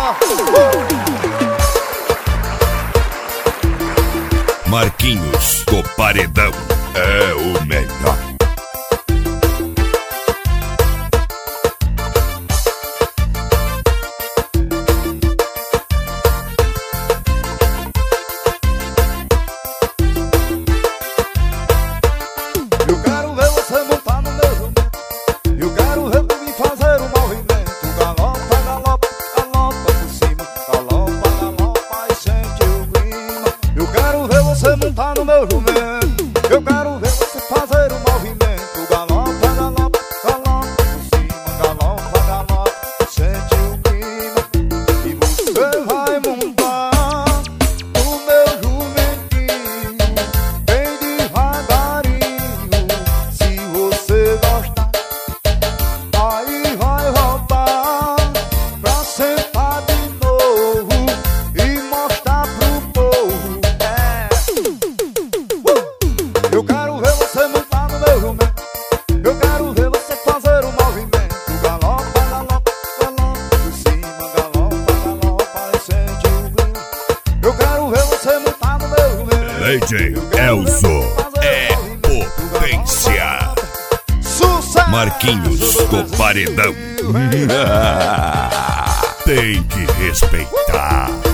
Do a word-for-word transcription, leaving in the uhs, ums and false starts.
Marquinhos do Paredão é o melhor. Eu quero ver você montar no meu jumento. Eu quero ver tu me fazer um movimento. Galopa, galopa, galopa por cima. Galopa, galopa e sente o clima. Eu quero ver você montar no meu jumento. Eu quero ver você fazer um movimento. Galopa, galopa, galopa por cima. Galopa, galopa e sente o clima. E você vai montar no meu jumentinho bem devagarinho. Se você gostar, aí vai voltar pra sentar de novo e mostrar pro povo. É. Uh! Eu quero ver você montar no meu jumento. Eu quero ver você fazer um movimento. Galopa, galopa, galopa por cima. Galopa, galopa e sente o brilho. Eu quero ver você montar no meu jumento. D J Elzo é potência. Sucesso! Marquinhos do Paredão tem que respeitar.